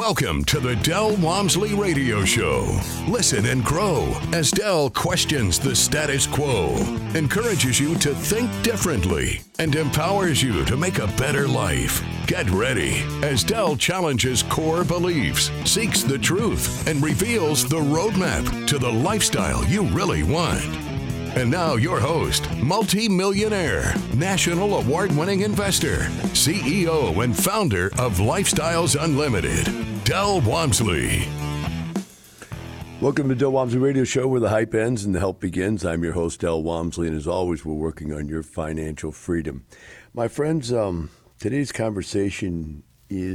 Welcome to the Del Walmsley Radio Show. Listen and grow as Del questions the status quo, encourages you to think differently, and empowers you to make a better life. Get ready as Del challenges core beliefs, seeks the truth, and reveals the roadmap to the lifestyle you really want. And now your host, multi-millionaire, national award-winning investor, CEO and founder of Lifestyles Unlimited, Del Walmsley. Welcome to Del Walmsley Radio Show, where the hype ends and the help begins. I'm your host, Del Walmsley, and as always, we're working on your financial freedom. My friends, today's conversation is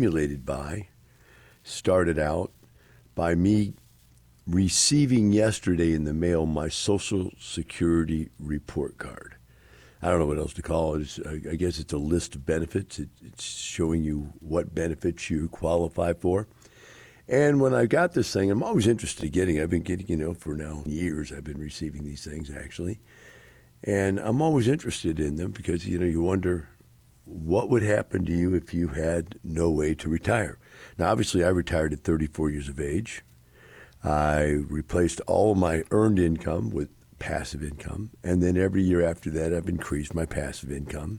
started out by me receiving yesterday in the mail my Social Security report card. I don't know what else to call it. I guess it's a list of benefits. It's showing you what benefits you qualify for. And when I got this thing, I'm always interested in getting it. I've been getting, for now years, I've been receiving these things, actually. And I'm always interested in them because, you wonder what would happen to you if you had no way to retire. Now, obviously, I retired at 34 years of age. I replaced all of my earned income with passive income, and then every year after that, I've increased my passive income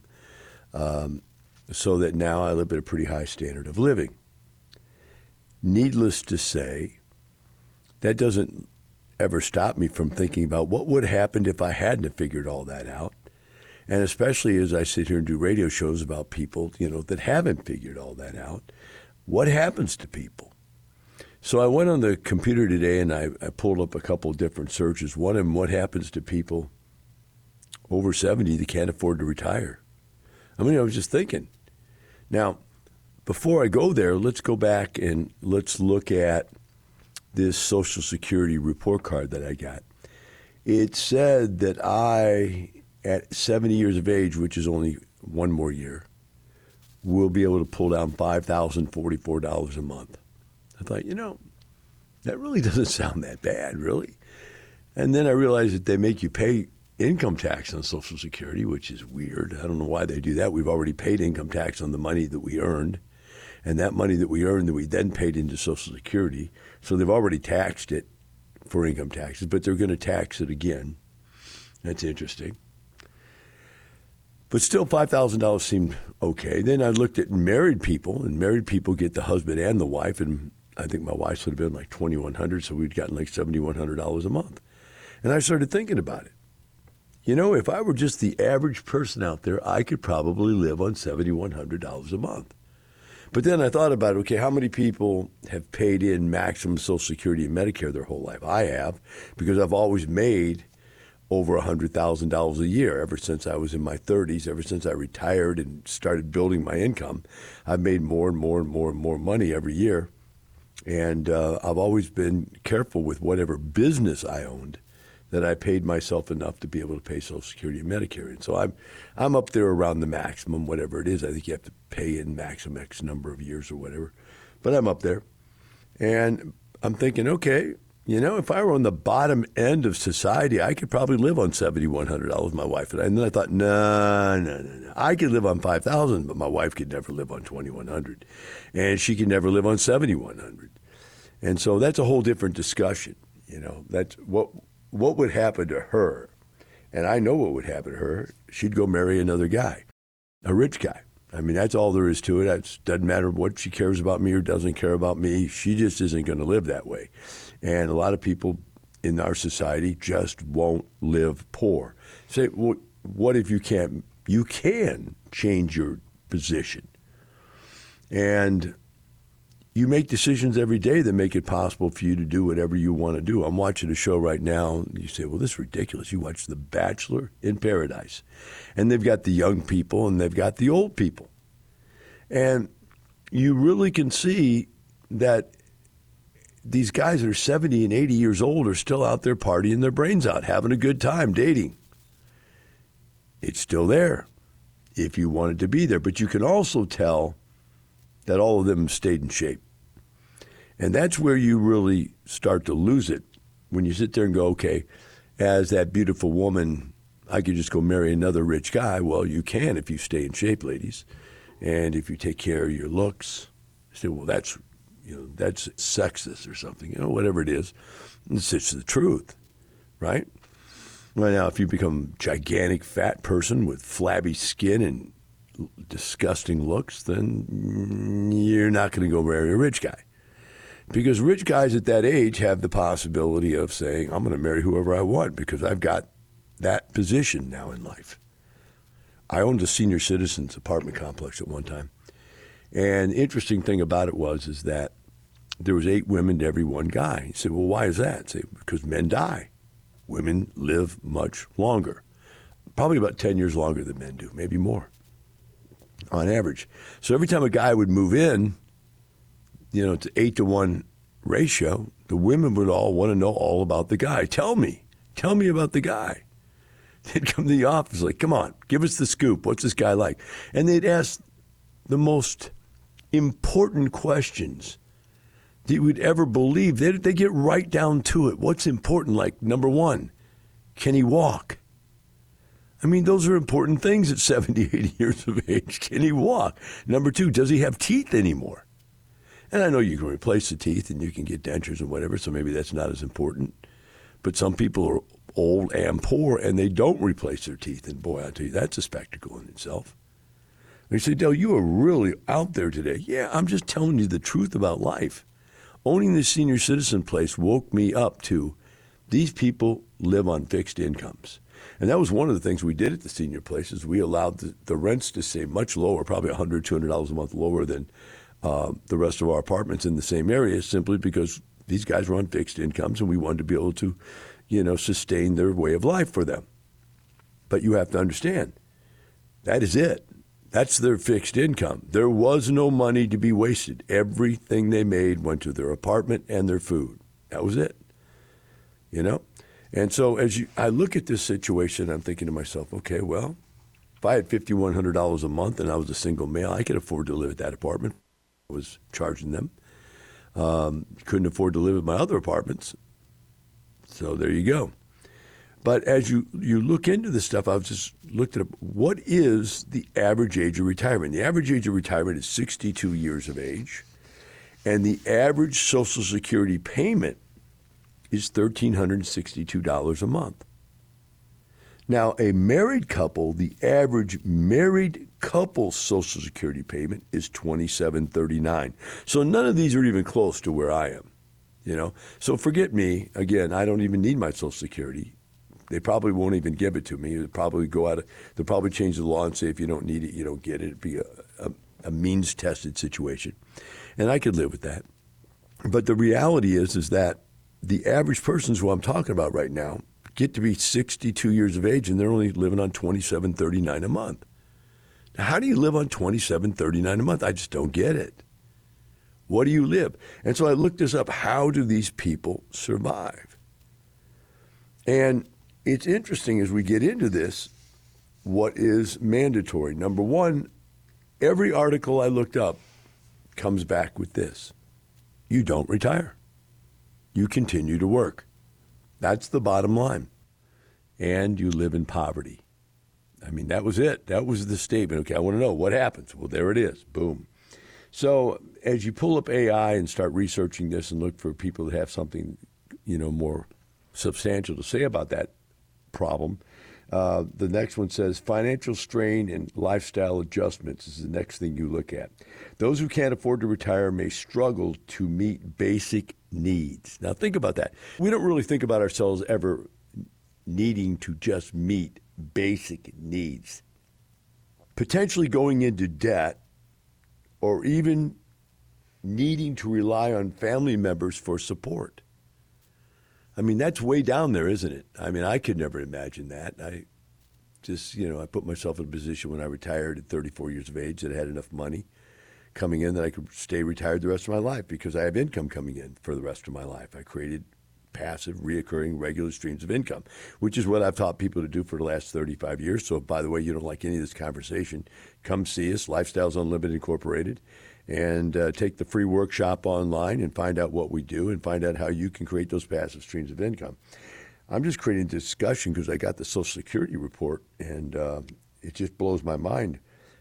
so that now I live at a pretty high standard of living. Needless to say, that doesn't ever stop me from thinking about what would have happened if I hadn't figured all that out, and especially as I sit here and do radio shows about people, that haven't figured all that out. What happens to people? So I went on the computer today and I pulled up a couple of different searches. One of them, what happens to people over 70 that can't afford to retire? I was just thinking. Now, before I go there, let's go back and let's look at this Social Security report card that I got. It said that I, at 70 years of age, which is only one more year, will be able to pull down $5,044 a month. I thought, that really doesn't sound that bad, really. And then I realized that they make you pay income tax on Social Security, which is weird. I don't know why they do that. We've already paid income tax on the money that we earned. And that money that we earned that we then paid into Social Security. So they've already taxed it for income taxes, but they're going to tax it again. That's interesting. But still, $5,000 seemed okay. Then I looked at married people, and married people get the husband and the wife, and I think my wife's would have been like $2,100, so we'd gotten like $7,100 a month. And I started thinking about it. If I were just the average person out there, I could probably live on $7,100 a month. But then I thought about, okay, how many people have paid in maximum Social Security and Medicare their whole life? I have, because I've always made over $100,000 a year ever since I was in my 30s, ever since I retired and started building my income. I've made more and more and more and more money every year. And I've always been careful with whatever business I owned that I paid myself enough to be able to pay Social Security and Medicare. And so I'm up there around the maximum, whatever it is. I think you have to pay in maximum X number of years or whatever. But I'm up there. And I'm thinking, okay, if I were on the bottom end of society, I could probably live on $7,100, my wife and I. And then I thought, no. I could live on $5,000, but my wife could never live on $2,100. And she could never live on $7,100. And so that's a whole different discussion. That's what would happen to her. And I know what would happen to her. She'd go marry another guy, a rich guy. That's all there is to it. It doesn't matter what she cares about me or doesn't care about me. She just isn't going to live that way. And a lot of people in our society just won't live poor. Say, well, what if you can't? You can change your position. And you make decisions every day that make it possible for you to do whatever you want to do. I'm watching a show right now, and you say, well, this is ridiculous. You watch The Bachelor in Paradise. And they've got the young people and they've got the old people. And you really can see that these guys that are 70 and 80 years old are still out there partying their brains out, having a good time, dating. It's still there if you want it to be there. But you can also tell that all of them stayed in shape. And that's where you really start to lose it when you sit there and go, okay, as that beautiful woman, I could just go marry another rich guy. Well, you can if you stay in shape, ladies. And if you take care of your looks. You say, well, that's that's sexist or something, whatever it is. It's just the truth, right? Well, now, if you become a gigantic fat person with flabby skin and disgusting looks, then you're not going to go marry a rich guy. Because rich guys at that age have the possibility of saying, I'm going to marry whoever I want because I've got that position now in life. I owned a senior citizens apartment complex at one time. And the interesting thing about it is that there was 8 women to every one guy. He said, well, why is that? I say, because men die. Women live much longer. Probably about 10 years longer than men do, maybe more on average. So every time a guy would move in, it's 8-to-1 ratio, the women would all want to know all about the guy. Tell me about the guy. They'd come to the office like, come on, give us the scoop. What's this guy like? And they'd ask the most important questions that you would ever believe. They get right down to it. What's important? Like, number 1, can he walk? I mean, those are important things at 70, 80 years of age. Can he walk? Number 2, does he have teeth anymore? And I know you can replace the teeth and you can get dentures and whatever, so maybe that's not as important. But some people are old and poor and they don't replace their teeth. And boy, I tell you, that's a spectacle in itself. And you say, Dale, you are really out there today. Yeah, I'm just telling you the truth about life. Owning this senior citizen place woke me up to these people live on fixed incomes. And that was one of the things we did at the senior places. We allowed the rents to stay much lower, probably $100, $200 a month lower than the rest of our apartments in the same area, simply because these guys were on fixed incomes and we wanted to be able to, sustain their way of life for them. But you have to understand, that is it. That's their fixed income. There was no money to be wasted. Everything they made went to their apartment and their food. That was it. And so I look at this situation, I'm thinking to myself, okay, well, if I had $5,100 a month and I was a single male, I could afford to live at that apartment. I was charging them. Couldn't afford to live at my other apartments. So there you go. But as you look into this stuff, I've just looked at what is the average age of retirement. The average age of retirement is 62 years of age, and the average Social Security payment is $1,362 a month. Now, a married couple, the average married couple's Social Security payment is $2,739. So none of these are even close to where I am, So forget me. Again, I don't even need my Social Security. They probably won't even give it to me. They'll probably they'll probably change the law and say if you don't need it, you don't get it. It'd be a means-tested situation. And I could live with that. But the reality is that the average persons who I'm talking about right now get to be 62 years of age and they're only living on $2,739 a month. Now, how do you live on $2,739 a month? I just don't get it. What do you live? And so I looked this up. How do these people survive? And it's interesting as we get into this, what is mandatory. Number 1, every article I looked up comes back with this. You don't retire. You continue to work. That's the bottom line. And you live in poverty. I mean, that was it. That was the statement. Okay, I want to know what happens. Well, there it is. Boom. So as you pull up AI and start researching this and look for people that have something, more substantial to say about that problem, the next one says financial strain and lifestyle adjustments is the next thing you look at. Those who can't afford to retire may struggle to meet basic needs. Now think about that. We don't really think about ourselves ever needing to just meet basic needs. Potentially going into debt or even needing to rely on family members for support. I mean, that's way down there, isn't it? I mean, I could never imagine that. I just, I put myself in a position when I retired at 34 years of age that I had enough money coming in that I could stay retired the rest of my life because I have income coming in for the rest of my life. I created passive, reoccurring, regular streams of income, which is what I've taught people to do for the last 35 years. So, by the way, you don't like any of this conversation, come see us, Lifestyles Unlimited Incorporated, and take the free workshop online and find out what we do and find out how you can create those passive streams of income. I'm just creating discussion because I got the Social Security report, and it just blows my mind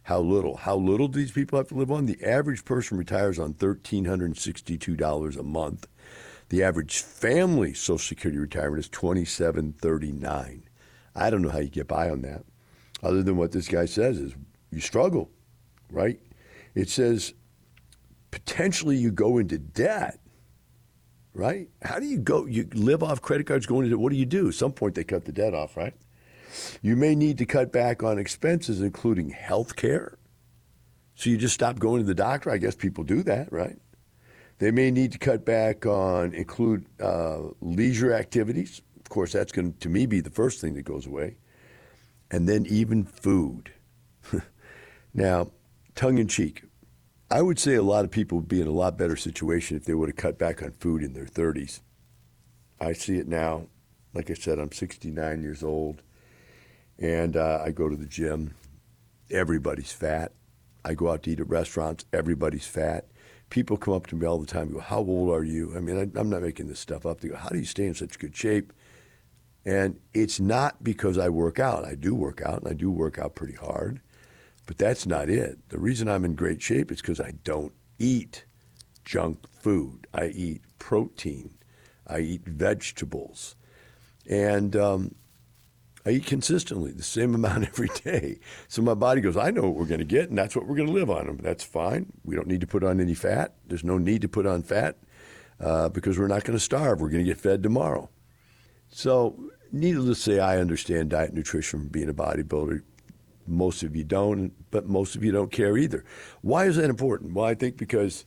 How little? How little do these people have to live on? The average person retires on $1,362 a month. The average family Social Security retirement is $2,739. I don't know how you get by on that, other than what this guy says is you struggle, right? It says potentially you go into debt, right? How do you go? You live off credit cards, going into debt. What do you do? At some point they cut the debt off, right? You may need to cut back on expenses, including health care. So you just stop going to the doctor. I guess people do that, right? They may need to cut back on leisure activities. Of course, that's going to, to me, be the first thing that goes away. And then even food. Now, tongue in cheek, I would say a lot of people would be in a lot better situation if they would have cut back on food in their 30s. I see it now. Like I said, I'm 69 years old. And I go to the gym. Everybody's fat. I go out to eat at restaurants. Everybody's fat. People come up to me all the time and go, how old are you? I mean, I'm not making this stuff up. They go, how do you stay in such good shape? And it's not because I work out. I do work out, and I do work out pretty hard. But that's not it. The reason I'm in great shape is because I don't eat junk food. I eat protein. I eat vegetables. And I eat consistently, the same amount every day. So my body goes, I know what we're going to get, and that's what we're going to live on. And that's fine. We don't need to put on any fat. There's no need to put on fat because we're not going to starve. We're going to get fed tomorrow. So needless to say, I understand diet and nutrition from being a bodybuilder. Most of you don't, but most of you don't care either. Why is that important? Well, I think because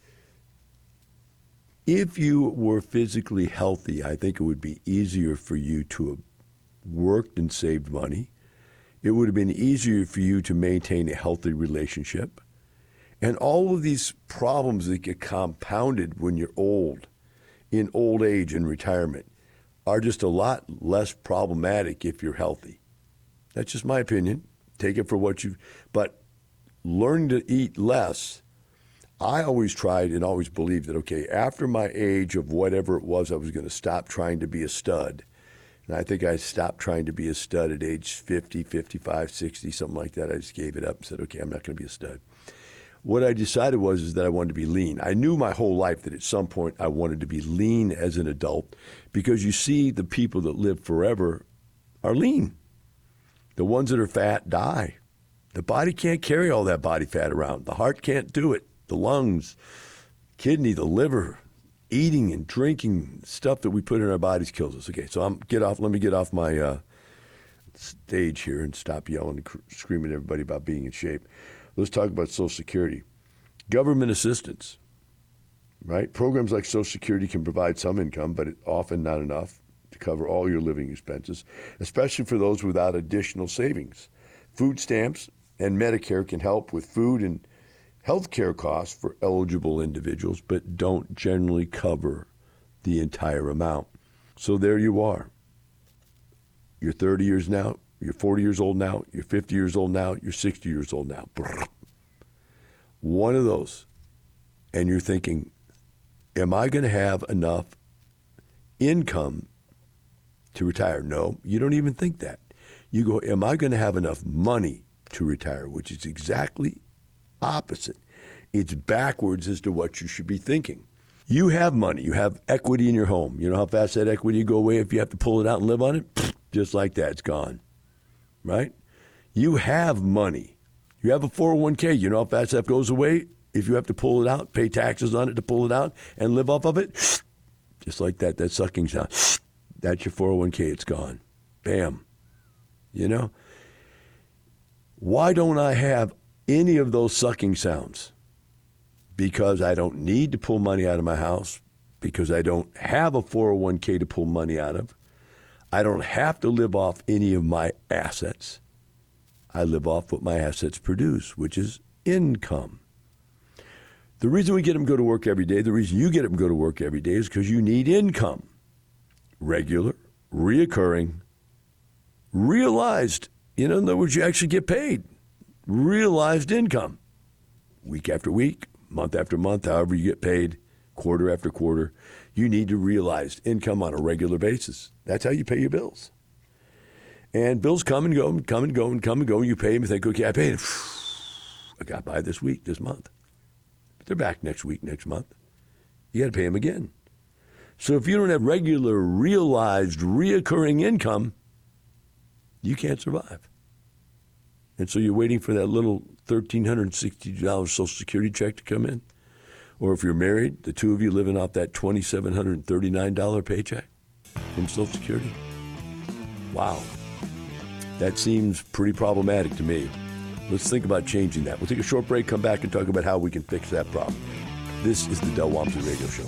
if you were physically healthy, I think it would be easier for you to have worked and saved money. It would have been easier for you to maintain a healthy relationship. And all of these problems that get compounded when you're old, in old age and retirement, are just a lot less problematic if you're healthy. That's just my opinion. Take it for what you, but learn to eat less. I always tried and always believed that, okay, after my age of whatever it was, I was going to stop trying to be a stud. And I think I stopped trying to be a stud at age 50, 55, 60, something like that. I just gave it up and said, okay, I'm not going to be a stud. What I decided was that I wanted to be lean. I knew my whole life that at some point I wanted to be lean as an adult because you see the people that live forever are lean. The ones that are fat die. The body can't carry all that body fat around. The heart can't do it. The lungs, kidney, the liver, eating and drinking stuff that we put in our bodies kills us. Okay, so let me get off my stage here and stop yelling and screaming at everybody about being in shape. Let's talk about Social Security. Government assistance, right? Programs like Social Security can provide some income, but often not enough to cover all your living expenses, especially for those without additional savings. Food stamps and Medicare can help with food and health care costs for eligible individuals, but don't generally cover the entire amount. So there you are. You're 30 years now, you're 40 years old now, you're 50 years old now, you're 60 years old now. One of those. And you're thinking, am I going to have enough income to retire? No, you don't even think that. You go, am I going to have enough money to retire? Which is exactly opposite. It's backwards as to what you should be thinking. You have money. You have equity in your home. You know how fast that equity will go away if you have to pull it out and live on it? Just like that, it's gone. Right? You have money. You have a 401k. You know how fast that goes away if you have to pull it out, pay taxes on it to pull it out, and live off of it? Just like that sucking sound. That's your 401k. It's gone. Bam. You know? Why don't I have any of those sucking sounds? Because I don't need to pull money out of my house, because I don't have a 401k to pull money out of. I don't have to live off any of my assets. I live off what my assets produce, which is income. The reason we get them to go to work every day, the reason you get them to go to work every day is because you need income. Regular, reoccurring, realized. In other words, you actually get paid. Realized income. Week after week, month after month, however you get paid, quarter after quarter, you need to realize income on a regular basis. That's how you pay your bills. And bills come and go, come and go, and come and go. You pay them and think, okay, I paid them. I got by this week, this month. But they're back next week, next month. You got to pay them again. So if you don't have regular, realized, reoccurring income, you can't survive. And so you're waiting for that little $1,360 Social Security check to come in. Or if you're married, the two of you living off that $2,739 paycheck from Social Security. Wow. That seems pretty problematic to me. Let's think about changing that. We'll take a short break, come back and talk about how we can fix that problem. This is the Del Walmsley Radio Show.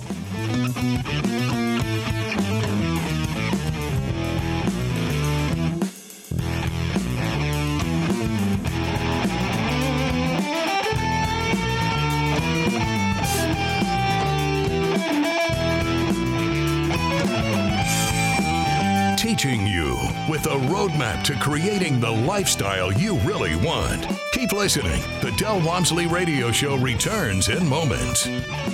Teaching you with a roadmap to creating the lifestyle you really want. Keep listening. The Del Walmsley Radio Show returns in moments.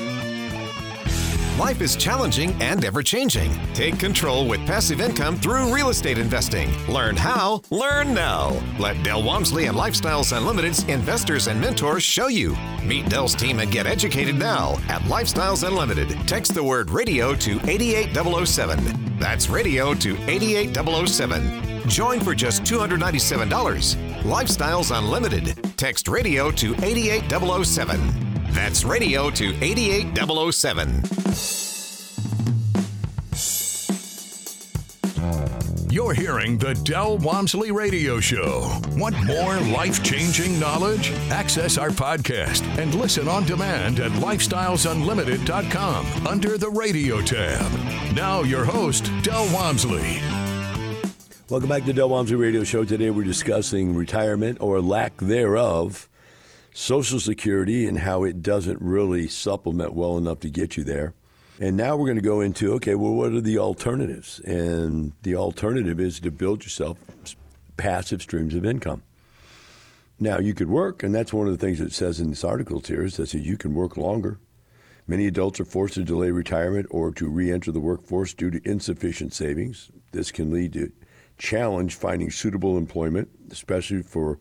Life is challenging and ever-changing. Take control with passive income through real estate investing. Learn how, learn now. Let Del Walmsley and Lifestyles Unlimited's investors and mentors show you. Meet Del's team and get educated now at Lifestyles Unlimited. Text the word radio to 88007. That's radio to 88007. Join for just $297. Lifestyles Unlimited. Text radio to 88007. That's radio to 88007. You're hearing the Del Walmsley Radio Show. Want more life-changing knowledge? Access our podcast and listen on demand at lifestylesunlimited.com under the radio tab. Now your host, Del Walmsley. Welcome back to the Del Walmsley Radio Show. Today we're discussing retirement or lack thereof, Social Security, and how it doesn't really supplement well enough to get you there. And now we're going to go into, okay, well, what are the alternatives? And the alternative is to build yourself passive streams of income. Now, you could work, and that's one of the things it says in this article here, is that you can work longer. Many adults are forced to delay retirement or to re-enter the workforce due to insufficient savings. This can lead to challenge finding suitable employment, especially for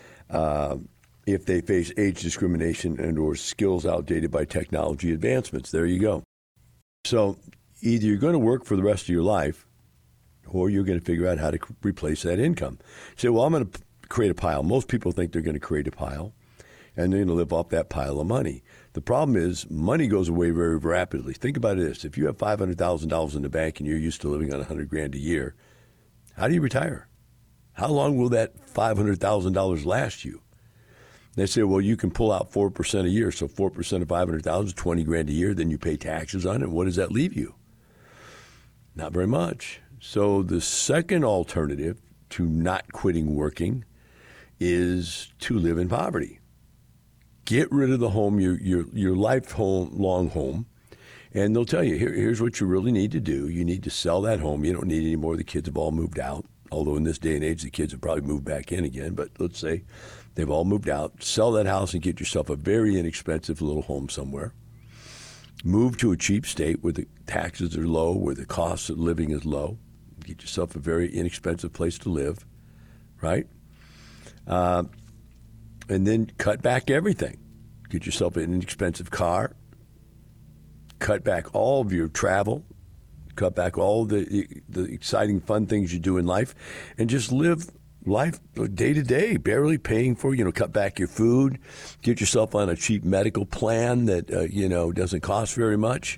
if they face age discrimination and or skills outdated by technology advancements. There you go. So either you're going to work for the rest of your life or you're going to figure out how to replace that income. You say, well, I'm going to create a pile. Most people think they're going to create a pile and they're going to live off that pile of money. The problem is money goes away very rapidly. Think about this. If you have $500,000 in the bank and you're used to living on $100,000 a year, how do you retire? How long will that $500,000 last you? They say, well, you can pull out 4% a year. So 4% of $500,000 is $20,000 a year. Then you pay taxes on it. What does that leave you? Not very much. So the second alternative to not quitting working is to live in poverty. Get rid of the home, your lifelong home. And they'll tell you, here's what you really need to do. You need to sell that home. You don't need any more. The kids have all moved out. Although in this day and age, the kids have probably moved back in again. But let's say they've all moved out. Sell that house and get yourself a very inexpensive little home somewhere. Move to a cheap state where the taxes are low, where the cost of living is low. Get yourself a very inexpensive place to live, right? And then cut back everything. Get yourself an inexpensive car. Cut back all of your travel. Cut back all the exciting, fun things you do in life, and just live life day to day, barely paying for, cut back your food, get yourself on a cheap medical plan that, doesn't cost very much.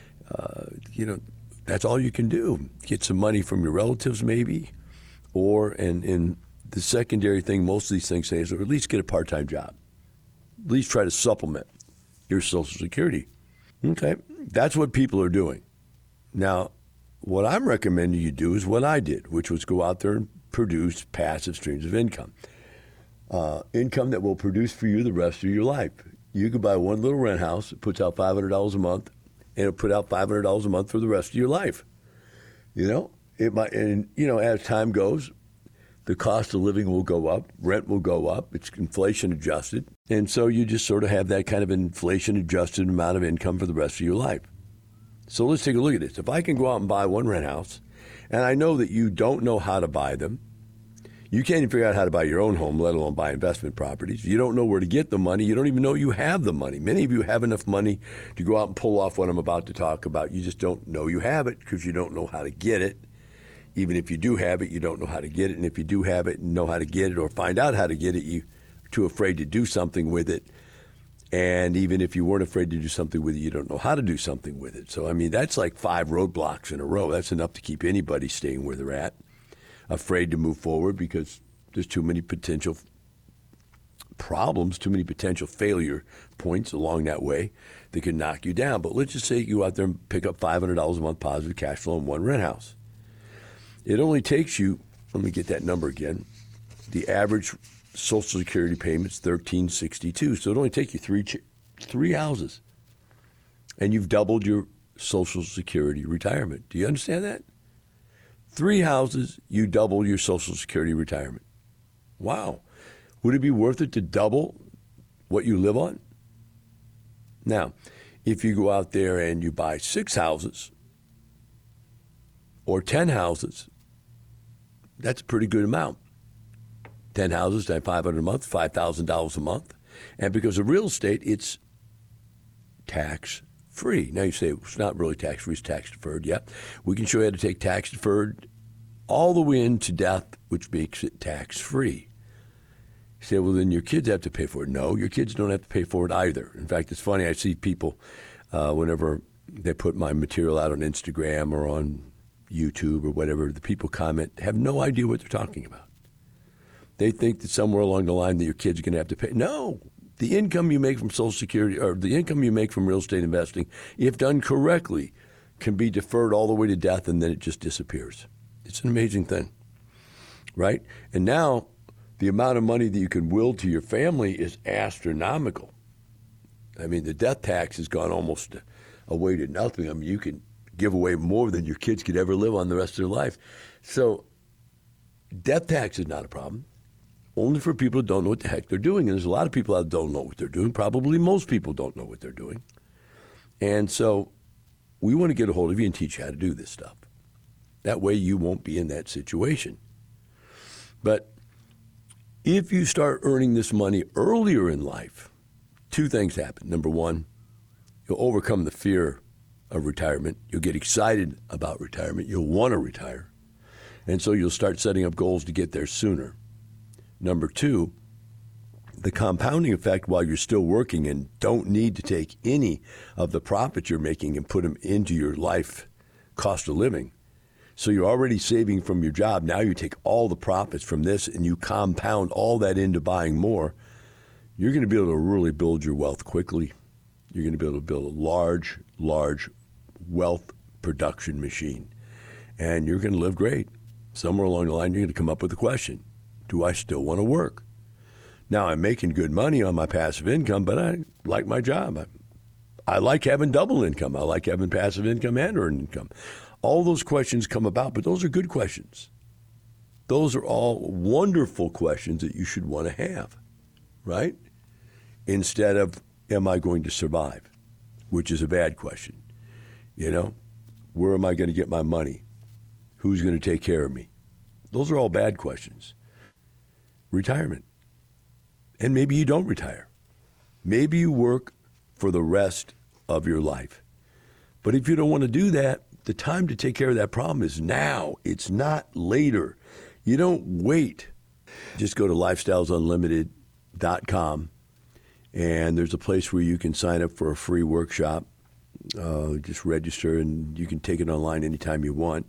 That's all you can do. Get some money from your relatives maybe, and the secondary thing most of these things say is, or at least get a part-time job. At least try to supplement your Social Security. Okay, that's what people are doing. Now, what I'm recommending you do is what I did, which was go out there and produce passive streams of income. Income that will produce for you the rest of your life. You could buy one little rent house that puts out $500 a month, and it'll put out $500 a month for the rest of your life. It might, and as time goes, the cost of living will go up, rent will go up, it's inflation adjusted, and so you just sort of have that kind of inflation adjusted amount of income for the rest of your life. So let's take a look at this. If I can go out and buy one rent house, and I know that you don't know how to buy them, You can't even figure out how to buy your own home, let alone buy investment properties. You don't know where to get the money. You don't even know you have the money. Many of you have enough money to go out and pull off what I'm about to talk about. You just don't know you have it because you don't know how to get it. Even if you do have it, you don't know how to get it. And if you do have it and know how to get it or find out how to get it, you're too afraid to do something with it. And even if you weren't afraid to do something with it, you don't know how to do something with it. So, I mean, that's like 5 roadblocks in a row. That's enough to keep anybody staying where they're at, afraid to move forward because there's too many potential problems, too many potential failure points along that way that can knock you down. But let's just say you go out there and pick up $500 a month positive cash flow in one rent house. It only takes you, let me get that number again, the average Social Security payment's $1,362. So it only takes you three houses, and you've doubled your Social Security retirement. Do you understand that? 3 houses, you double your Social Security retirement. Wow. Would it be worth it to double what you live on? Now, if you go out there and you buy 6 houses or 10 houses, that's a pretty good amount. 10 houses times $500 a month, $5,000 a month. And because of real estate, it's tax-free. Now you say, it's not really tax-free, it's tax-deferred. Yeah, we can show you how to take tax-deferred all the way into death, which makes it tax-free. You say, well, then your kids have to pay for it. No, your kids don't have to pay for it either. In fact, it's funny, I see people, whenever they put my material out on Instagram or on YouTube or whatever, the people comment, have no idea what they're talking about. They think that somewhere along the line that your kids are going to have to pay. No, the income you make from Social Security or the income you make from real estate investing, if done correctly, can be deferred all the way to death and then it just disappears. It's an amazing thing, right? And now the amount of money that you can will to your family is astronomical. I mean, the death tax has gone almost away to nothing. I mean, you can give away more than your kids could ever live on the rest of their life. So death tax is not a problem, only for people who don't know what the heck they're doing. And there's a lot of people out there who don't know what they're doing. Probably most people don't know what they're doing. And so we want to get a hold of you and teach you how to do this stuff. That way you won't be in that situation. But if you start earning this money earlier in life, 2 things happen. Number 1, you'll overcome the fear of retirement. You'll get excited about retirement. You'll want to retire. And so you'll start setting up goals to get there sooner. Number 2, the compounding effect while you're still working and don't need to take any of the profits you're making and put them into your life cost of living. So you're already saving from your job. Now you take all the profits from this and you compound all that into buying more. You're going to be able to really build your wealth quickly. You're going to be able to build a large, large wealth production machine. And you're going to live great. Somewhere along the line, you're going to come up with the question, do I still want to work? Now, I'm making good money on my passive income, but I like my job. I like having double income. I like having passive income and earned income. All those questions come about, but those are good questions. Those are all wonderful questions that you should want to have, right? Instead of, am I going to survive? Which is a bad question. You know, where am I going to get my money? Who's going to take care of me? Those are all bad questions. Retirement. And maybe you don't retire. Maybe you work for the rest of your life. But if you don't want to do that, the time to take care of that problem is now. It's not later. You don't wait. Just go to lifestylesunlimited.com, and there's a place where you can sign up for a free workshop. Just register, and you can take it online anytime you want.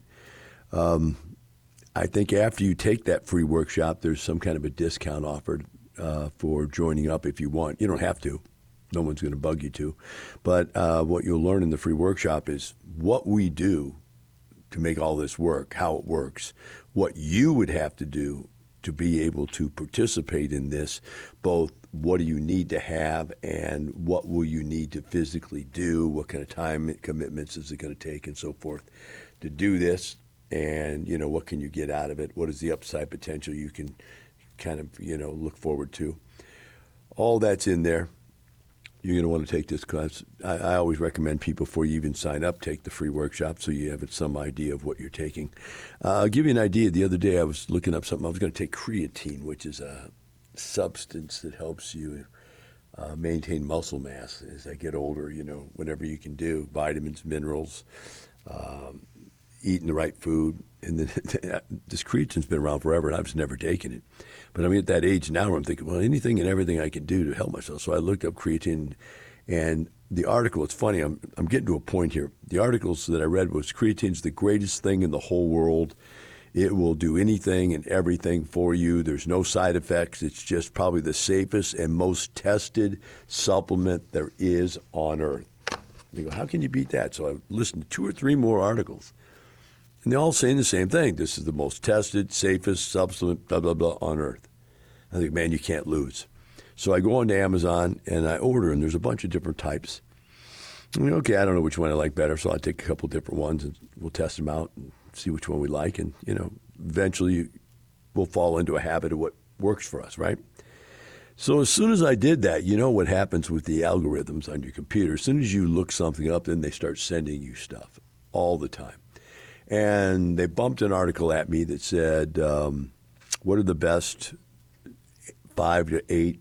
I think after you take that free workshop, there's some kind of a discount offered for joining up if you want. You don't have to. No one's going to bug you to. But what you'll learn in the free workshop is what we do to make all this work, how it works, what you would have to do to be able to participate in this, both what do you need to have and what will you need to physically do, what kind of time commitments is it going to take and so forth to do this, and, you know, what can you get out of it, what is the upside potential you can kind of, you know, look forward to. All that's in there. you're going to want to take this class. I always recommend people, before you even sign up, take the free workshop so you have some idea of what you're taking. I'll give you an idea. The other day I was looking up something. I was going to take creatine, which is a substance that helps you maintain muscle mass as I get older, whatever you can do, vitamins, minerals, eating the right food. And then this creatine's been around forever, and I was never taking it. But I'm at that age now where I'm thinking, well, anything and everything I can do to help myself. So I looked up creatine, and the article, it's funny, I'm getting to a point here. The articles that I read was creatine's the greatest thing in the whole world. It will do anything and everything for you. There's no side effects. It's just probably the safest and most tested supplement there is on earth. You go, how can you beat that? So I listened to 2 or 3 more articles. And they're all saying the same thing. This is the most tested, safest supplement, blah, blah, blah, on earth. I think, man, you can't lose. So I go on to Amazon and I order, and there's a bunch of different types. Okay, I don't know which one I like better, so I'll take a couple different ones and we'll test them out and see which one we like. And, eventually we'll fall into a habit of what works for us, right? So as soon as I did that, you know what happens with the algorithms on your computer. As soon as you look something up, then they start sending you stuff all the time. And they bumped an article at me that said, what are the best 5 to 8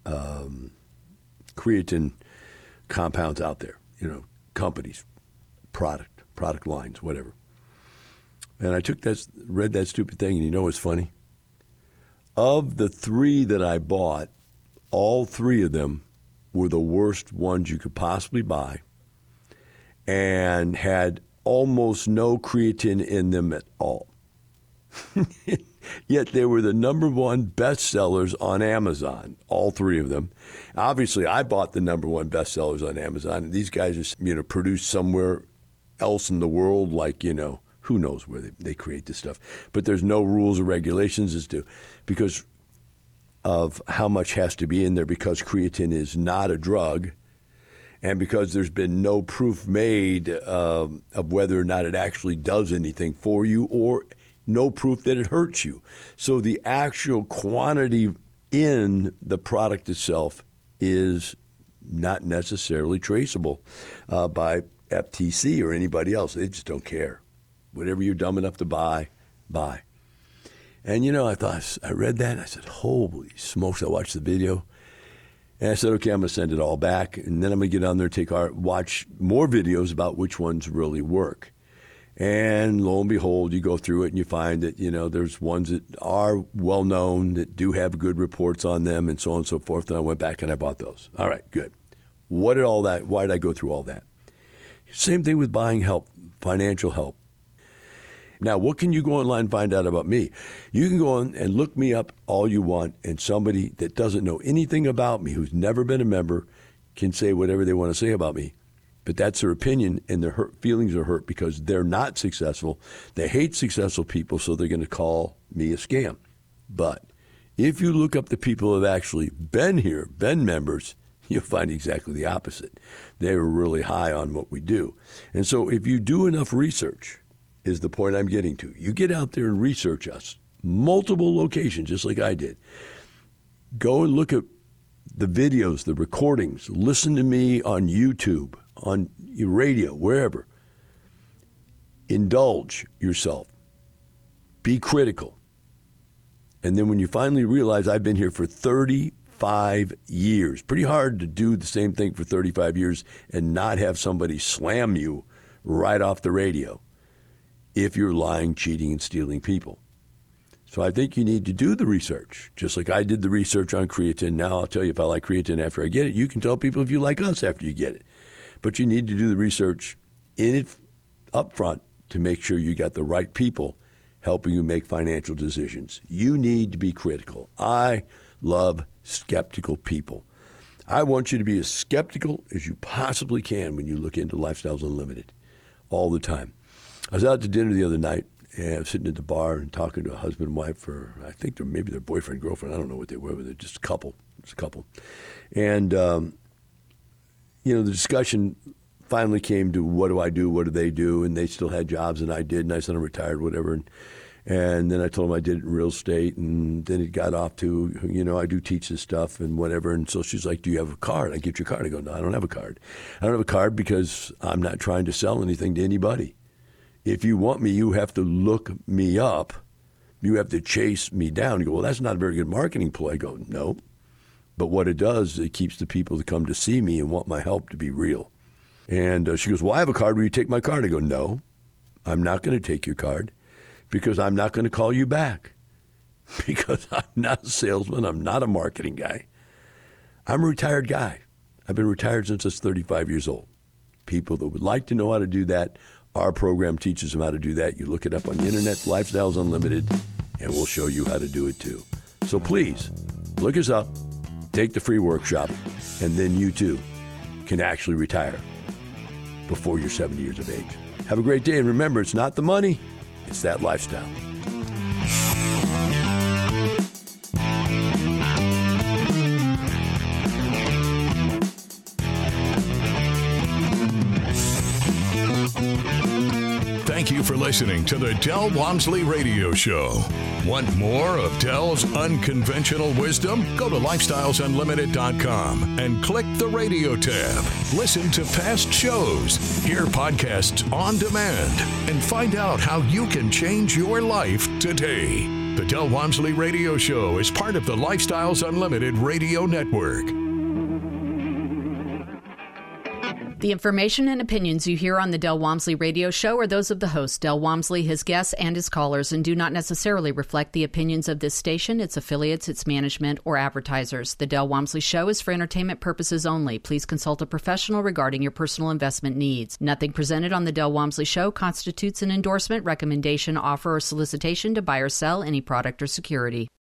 creatine compounds out there? Companies, product lines, whatever. And I read that stupid thing, and you know what's funny? Of the 3 that I bought, all 3 of them were the worst ones you could possibly buy and had almost no creatine in them at all. Yet they were the #1 bestsellers on Amazon, all 3 of them. Obviously, I bought the #1 bestsellers on Amazon, and these guys are produced somewhere else in the world, like, who knows where they create this stuff. But there's no rules or regulations as to, because of how much has to be in there, because creatine is not a drug, and because there's been no proof made of whether or not it actually does anything for you, or no proof that it hurts you. So the actual quantity in the product itself is not necessarily traceable by FTC or anybody else. They just don't care. Whatever you're dumb enough to buy. And, I read that and I said, holy smokes, I watched the video. And I said, okay, I'm going to send it all back. And then I'm going to get on there and watch more videos about which ones really work. And lo and behold, you go through it and you find that, there's ones that are well known, that do have good reports on them, and so on and so forth. And I went back and I bought those. All right, good. Why did I go through all that? Same thing with buying help, financial help. Now, what can you go online and find out about me? You can go on and look me up all you want, and somebody that doesn't know anything about me, who's never been a member, can say whatever they want to say about me. But that's their opinion, and their feelings are hurt because they're not successful. They hate successful people, so they're going to call me a scam. But if you look up the people who have actually been here, been members, you'll find exactly the opposite. They were really high on what we do. And so if you do enough research, is the point I'm getting to. You get out there and research us, multiple locations, just like I did. Go and look at the videos, the recordings. Listen to me on YouTube, on your radio, wherever. Indulge yourself. Be critical. And then when you finally realize I've been here for 35 years, pretty hard to do the same thing for 35 years and not have somebody slam you right off the radio if you're lying, cheating, and stealing people. So I think you need to do the research, just like I did the research on creatine. Now I'll tell you if I like creatine after I get it. You can tell people if you like us after you get it. But you need to do the research in it up front to make sure you got the right people helping you make financial decisions. You need to be critical. I love skeptical people. I want you to be as skeptical as you possibly can when you look into Lifestyles Unlimited all the time. I was out to dinner the other night, and I was sitting at the bar and talking to a husband and wife, or I think maybe their boyfriend, girlfriend. I don't know what they were, but they're just a couple. It's a couple. And, the discussion finally came to what do I do, what do they do, and they still had jobs, and I did, and I said I'm retired, whatever. And then I told him I did it in real estate, and then it got off to, I do teach this stuff and whatever. And so she's like, do you have a card? I get your card. I go, no, I don't have a card. I don't have a card because I'm not trying to sell anything to anybody. If you want me, you have to look me up. You have to chase me down. You go, well, that's not a very good marketing play. I go, no. But what it does, it keeps the people that come to see me and want my help to be real. And she goes, well, I have a card. Will you take my card? I go, no, I'm not going to take your card. Because I'm not going to call you back. Because I'm not a salesman. I'm not a marketing guy. I'm a retired guy. I've been retired since I was 35 years old. People that would like to know how to do that, our program teaches them how to do that. You look it up on the internet, Lifestyles Unlimited, and we'll show you how to do it too. So please, look us up, take the free workshop, and then you too can actually retire before you're 70 years of age. Have a great day, and remember, it's not the money. It's that lifestyle. Thank you for listening to the Del Walmsley Radio Show. Want more of Del's unconventional wisdom? Go to lifestylesunlimited.com and click the radio tab. Listen to past shows, hear podcasts on demand, and find out how you can change your life today. The Del Walmsley Radio Show is part of the Lifestyles Unlimited Radio Network. The information and opinions you hear on the Del Walmsley Radio Show are those of the host, Del Walmsley, his guests, and his callers, and do not necessarily reflect the opinions of this station, its affiliates, its management, or advertisers. The Del Walmsley Show is for entertainment purposes only. Please consult a professional regarding your personal investment needs. Nothing presented on the Del Walmsley Show constitutes an endorsement, recommendation, offer, or solicitation to buy or sell any product or security.